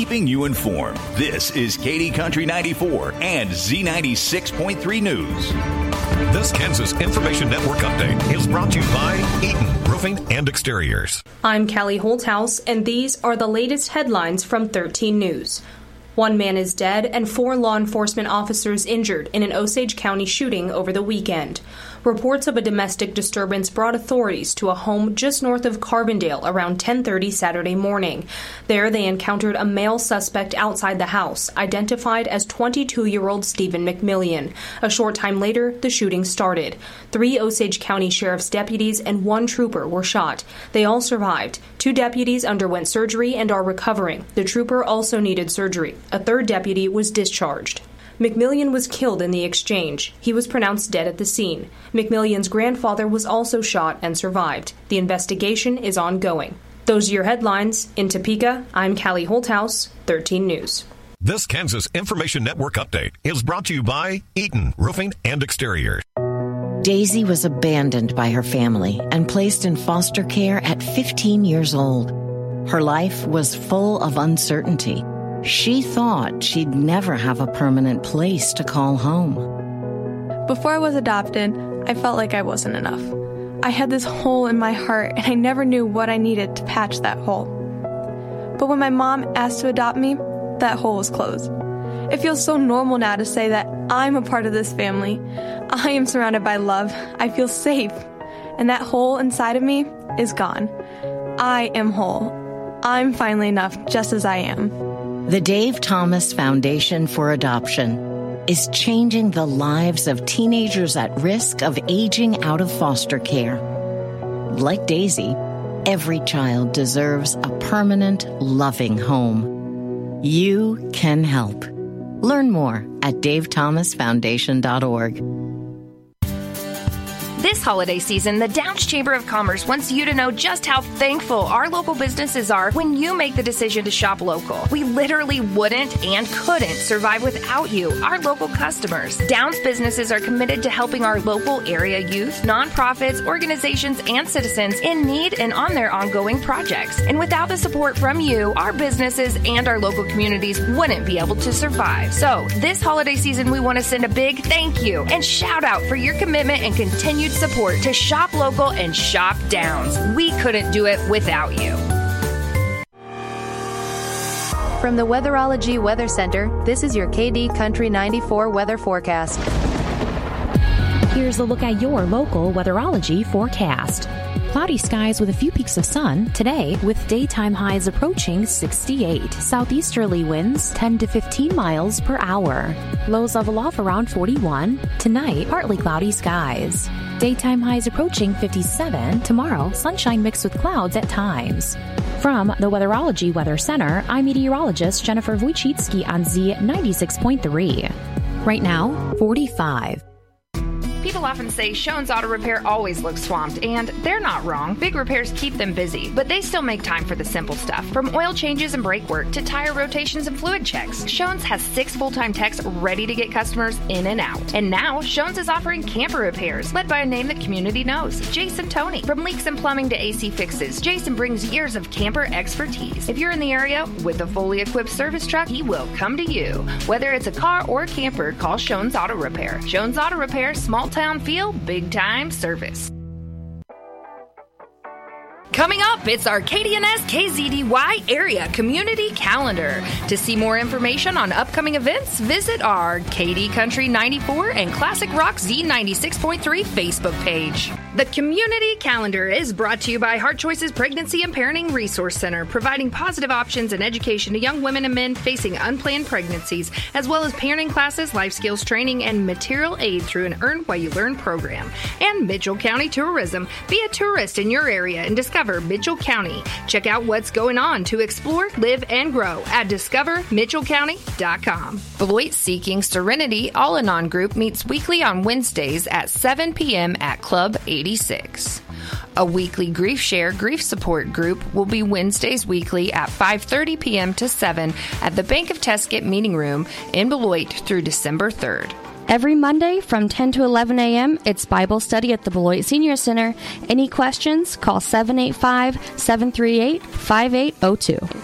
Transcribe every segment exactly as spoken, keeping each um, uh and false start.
keeping you informed. This is Katy Country ninety-four and Z ninety-six point three News. This Kansas Information Network update is brought to you by Eaton Roofing and Exteriors. I'm Callie Holthouse, and these are the latest headlines from thirteen News. One man is dead and four law enforcement officers injured in an Osage County shooting over the weekend. Reports of a domestic disturbance brought authorities to a home just north of Carbondale around ten thirty Saturday morning. There, they encountered a male suspect outside the house, identified as twenty-two-year-old Stephen McMillian. A short time later, the shooting started. Three Osage County Sheriff's deputies and one trooper were shot. They all survived. Two deputies underwent surgery and are recovering. The trooper also needed surgery. A third deputy was discharged. McMillian was killed in the exchange. He was pronounced dead at the scene. McMillian's grandfather was also shot and survived. The investigation is ongoing. Those are your headlines. In Topeka, I'm Callie Holthouse, thirteen News. This Kansas Information Network update is brought to you by Eaton Roofing and Exteriors. Daisy was abandoned by her family and placed in foster care at fifteen years old. Her life was full of uncertainty. She thought she'd never have a permanent place to call home. Before I was adopted, I felt like I wasn't enough. I had this hole in my heart, and I never knew what I needed to patch that hole. But when my mom asked to adopt me, that hole was closed. It feels so normal now to say that I'm a part of this family. I am surrounded by love. I feel safe. And that hole inside of me is gone. I am whole. I'm finally enough just as I am. The Dave Thomas Foundation for Adoption is changing the lives of teenagers at risk of aging out of foster care. Like Daisy, every child deserves a permanent, loving home. You can help. Learn more at dave thomas foundation dot org. This holiday season, the Downs Chamber of Commerce wants you to know just how thankful our local businesses are when you make the decision to shop local. We literally wouldn't and couldn't survive without you, our local customers. Downs businesses are committed to helping our local area youth, nonprofits, organizations, and citizens in need and on their ongoing projects. And without the support from you, our businesses and our local communities wouldn't be able to survive. So, this holiday season, we want to send a big thank you and shout out for your commitment and continued support to shop local and shop Downs. We couldn't do it without you. From the Weatherology Weather Center, this is your K D Country ninety-four weather forecast. Here's a look at your local weatherology forecast. Cloudy skies with a few peaks of sun today, with daytime highs approaching sixty-eight. Southeasterly winds ten to fifteen miles per hour. Lows level off around forty-one. Tonight, partly cloudy skies. Daytime highs approaching fifty-seven. Tomorrow, sunshine mixed with clouds at times. From the Weatherology Weather Center, I'm meteorologist Jennifer Wojcicki on Z ninety-six point three. Right now, forty-five. People often say Schoen's Auto Repair always looks swamped, and they're not wrong. Big repairs keep them busy, but they still make time for the simple stuff. From oil changes and brake work to tire rotations and fluid checks, Schoen's has six full-time techs ready to get customers in and out. And now, Schoen's is offering camper repairs, led by a name the community knows, Jason Toney. From leaks and plumbing to A C fixes, Jason brings years of camper expertise. If you're in the area with a fully equipped service truck, he will come to you. Whether it's a car or a camper, call Schoen's Auto Repair. Schoen's Auto Repair, small town feel, big time service. Coming up, it's our K D N S K Z D Y Area Community Calendar. To see more information on upcoming events, visit our K D Country ninety-four and Classic Rock Z ninety-six point three Facebook page. The Community Calendar is brought to you by Heart Choices Pregnancy and Parenting Resource Center, providing positive options and education to young women and men facing unplanned pregnancies, as well as parenting classes, life skills training, and material aid through an Earn While You Learn program. And Mitchell County Tourism. Be a tourist in your area and discover Mitchell County. Check out what's going on to explore, live, and grow at discover mitchell county dot com. Beloit Seeking Serenity Al-Anon Group meets weekly on Wednesdays at seven p.m. at Club eighty-six. A weekly Grief Share Grief Support Group will be Wednesdays weekly at five thirty p.m. to seven at the Bank of Tesket Meeting Room in Beloit through December third. Every Monday from ten to eleven a.m., it's Bible study at the Beloit Senior Center. Any questions? Call seven eight five, seven three eight, five eight zero two.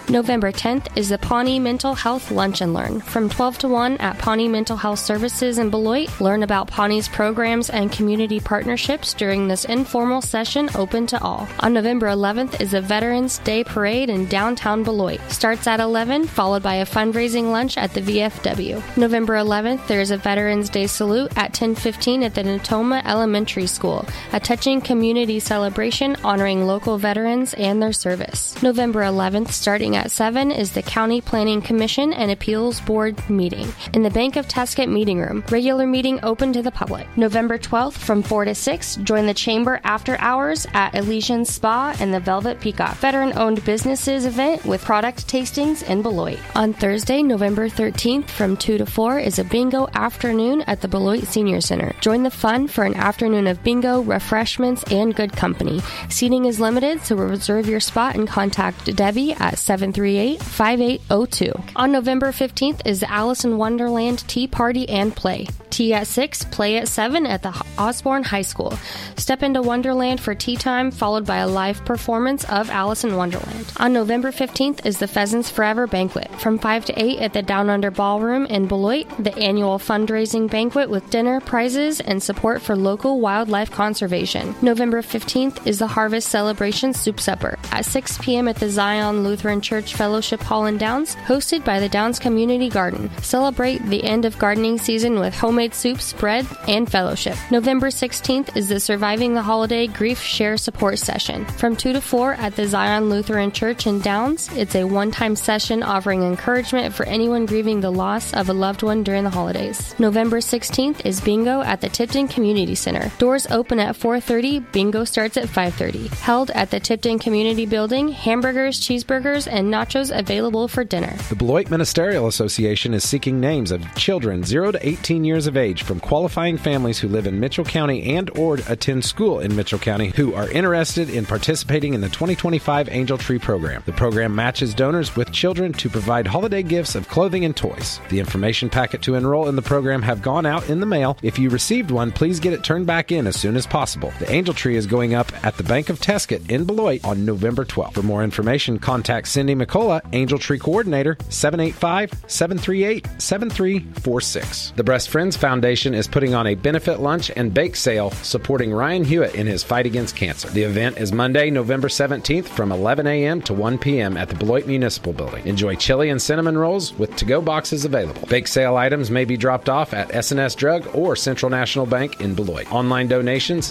November tenth is the Pawnee Mental Health Lunch and Learn. From twelve to one at Pawnee Mental Health Services in Beloit, learn about Pawnee's programs and community partnerships during this informal session open to all. On November eleventh is a Veterans Day Parade in downtown Beloit. Starts at eleven, followed by a fundraising lunch at the V F W. November eleventh, there is a Veterans Day Salute at ten fifteen at the Natoma Elementary School, a touching community celebration honoring local veterans and their service. November eleventh, starting at seven, is the County Planning Commission and Appeals Board meeting in the Bank of Tuscott meeting room. Regular meeting open to the public. November twelfth, from four to six, join the Chamber after hours at Elysian Spa and the Velvet Peacock, veteran-owned businesses event with product tastings in Beloit. On Thursday, November thirteenth, from two to four, is a bingo afternoon at the Beloit Senior Center. Join the fun for an afternoon of bingo, refreshments, and good company. Seating is limited, so reserve your spot and contact Debbie at seven three eight, five eight zero two. On November fifteenth is the Alice in Wonderland Tea Party and Play. Tea at six, play at seven at the Osborne High School. Step into Wonderland for tea time, followed by a live performance of Alice in Wonderland. On November fifteenth is the Pheasants Forever Banquet. From five to eight at the Down Under Ballroom in Beloit, the annual fundraising banquet with dinner, prizes, and support for local wildlife conservation. November fifteenth is the Harvest Celebration Soup Supper at six p.m. at the Zion Lutheran Church Fellowship Hall in Downs, hosted by the Downs Community Garden. Celebrate the end of gardening season with homemade soups, bread, and fellowship. November sixteenth is the Surviving the Holiday Grief Share Support Session. From two to four at the Zion Lutheran Church in Downs, it's a one-time session offering encouragement for anyone grieving the loss of a loved one during the holidays. November sixteenth is bingo at the Tipton Community Center. Doors open at four thirty, bingo starts at five thirty. Held at the Tipton Community Building, hamburgers, cheeseburgers, and nachos available for dinner. The Beloit Ministerial Association is seeking names of children zero to eighteen years of age from qualifying families who live in Mitchell County and or attend school in Mitchell County who are interested in participating in the twenty twenty-five Angel Tree program. The program matches donors with children to provide holiday gifts of clothing and toys. The information packet to enroll in the program have gone out in the mail. If you received one, please get it turned back in as soon as possible. The Angel Tree is going up at the Bank of Tuscott in Beloit on November twelfth. For more information, contact Cindy McCullough, Angel Tree Coordinator, seven eight five, seven three eight, seven three four six. The Breast Friends Foundation is putting on a benefit lunch and bake sale supporting Ryan Hewitt in his fight against cancer. The event is Monday, November seventeenth from eleven a.m. to one p.m. at the Beloit Municipal Building. Enjoy chili and cinnamon rolls with to-go boxes available. Bake sale items may be dropped off at S and S Drug or Central National Bank in Beloit. Online donations,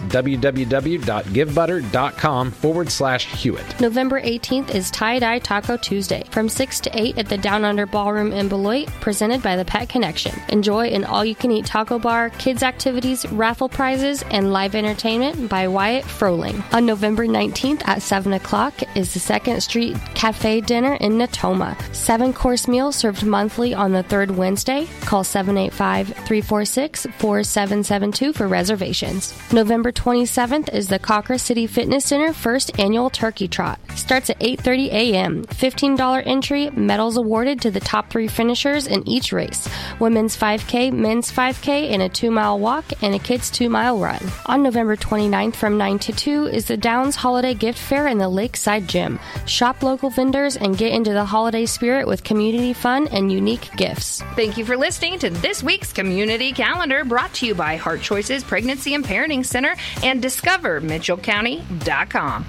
www.givebutter.com forward slash Hewitt. November eighteenth is Tie-Dye Taco Tuesday from six to eight at the Down Under Ballroom in Beloit, presented by the Pet Connection. Enjoy an all-you-can-eat taco bar, kids activities, raffle prizes, and live entertainment by Wyatt Froling. On November nineteenth at seven o'clock is the Second Street Cafe Dinner in Natoma. Seven-course meal served monthly on the third Wednesday. Call seven eight five, three four six, four seven seven two for reservations. November twenty-seventh is the Cocker City Fitness Center First Annual Turkey Trot. Starts at eight thirty a.m. fifteen dollars entry, medals awarded to the top three finishers in each race. Women's five K, men's five K, and a two-mile walk, and a kids' two-mile run. On November twenty-ninth from nine to two is the Downs Holiday Gift Fair in the Lakeside Gym. Shop local vendors and get into the holiday spirit with community fun and unique gifts. Thank you for listening to this week's Community Calendar, brought to you by Heart Choices Pregnancy and Parenting Center and discover mitchell county dot com.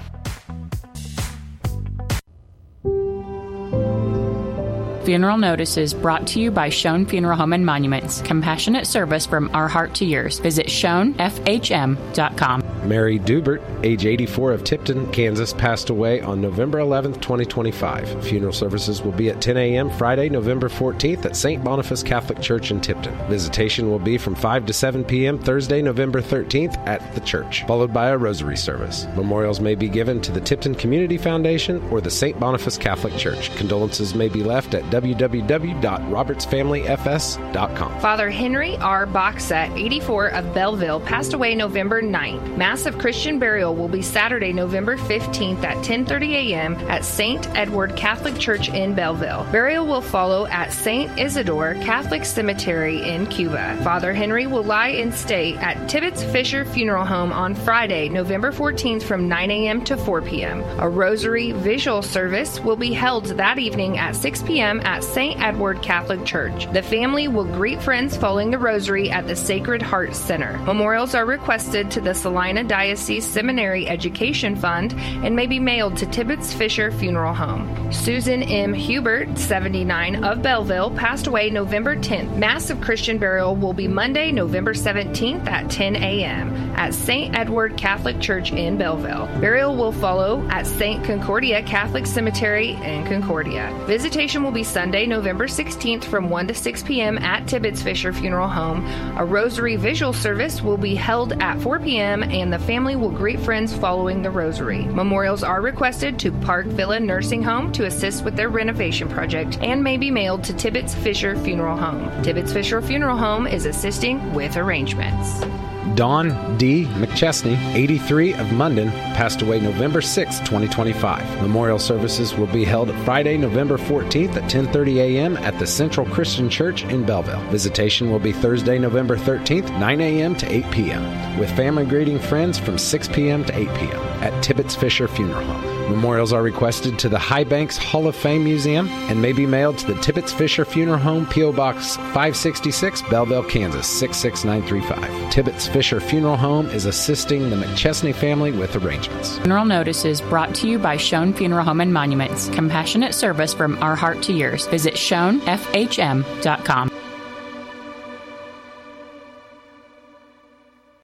Funeral notices brought to you by Schoen Funeral Home and Monuments. Compassionate service from our heart to yours. Visit schoen f h m dot com. Mary Dubert, age eighty-four, of Tipton, Kansas, passed away on November eleventh, twenty twenty-five. Funeral services will be at ten a.m. Friday, November fourteenth at Saint Boniface Catholic Church in Tipton. Visitation will be from five to seven p.m. Thursday, November thirteenth at the church, followed by a rosary service. Memorials may be given to the Tipton Community Foundation or the Saint Boniface Catholic Church. Condolences may be left at w w w dot roberts family f s dot com. Father Henry R. Boxett, eighty-four, of Belleville, passed away November ninth. Mass of Christian burial will be Saturday, November fifteenth at ten thirty a.m. at Saint Edward Catholic Church in Belleville. Burial will follow at Saint Isidore Catholic Cemetery in Cuba. Father Henry will lie in state at Tibbetts Fisher Funeral Home on Friday, November fourteenth from nine a.m. to four p.m. A rosary visual service will be held that evening at six p.m. at Saint Edward Catholic Church. The family will greet friends following the rosary at the Sacred Heart Center. Memorials are requested to the Salina Diocese Seminary Education Fund and may be mailed to Tibbetts Fisher Funeral Home. Susan M. Hubert, seventy-nine, of Belleville, passed away November tenth. Mass of Christian burial will be Monday, November seventeenth at ten a.m. at Saint Edward Catholic Church in Belleville. Burial will follow at Saint Concordia Catholic Cemetery in Concordia. Visitation will be Sunday, November sixteenth from one to six p.m. at Tibbetts Fisher Funeral Home. A rosary visual service will be held at four p.m. and the family will greet friends following the rosary. Memorials are requested to Park Villa Nursing Home to assist with their renovation project and may be mailed to Tibbetts Fisher Funeral Home. Tibbetts Fisher Funeral Home is assisting with arrangements. Dawn D. McChesney, eighty-three, of Munden, passed away November sixth, twenty twenty-five. Memorial services will be held Friday, November fourteenth at ten thirty a.m. at the Central Christian Church in Belleville. Visitation will be Thursday, November thirteenth, nine a.m. to eight p.m., with family greeting friends from six p.m. to eight p.m. at Tibbetts Fisher Funeral Home. Memorials are requested to the High Banks Hall of Fame Museum and may be mailed to the Tibbetts Fisher Funeral Home, P O. Box five sixty-six, Belleville, Kansas, six six nine three five. Tibbetts Fisher Funeral Home is assisting the McChesney family with arrangements. Funeral notices brought to you by Schoen Funeral Home and Monuments. Compassionate service from our heart to yours. Visit schoen f h m dot com.